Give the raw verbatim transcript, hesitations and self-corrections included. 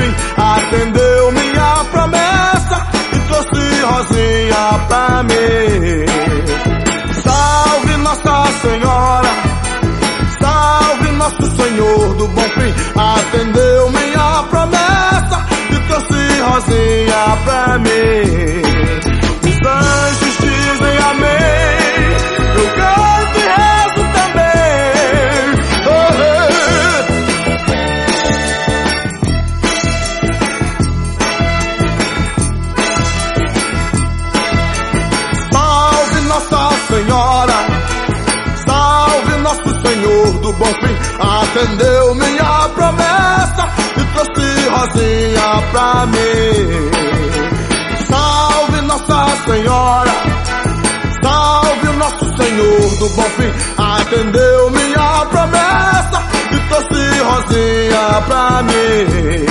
fim atendeu minha promessa e trouxe Rosinha pra mim. Salve Nossa Senhora, salve Nosso Senhor do Bom Fim, atendeu minha promessa e trouxe Rosinha pra mim. Os anjos dizem amém, eu canto e rezo também. Oh, oh. Salve Nossa Senhora, salve Nosso Senhor do Bom Fim, atendeu minha promessa e trouxe Rosinha pra mim. Salve Nossa Senhora, salve o Nosso Senhor do Bom Fim, atendeu minha promessa e trouxe Rosinha pra mim.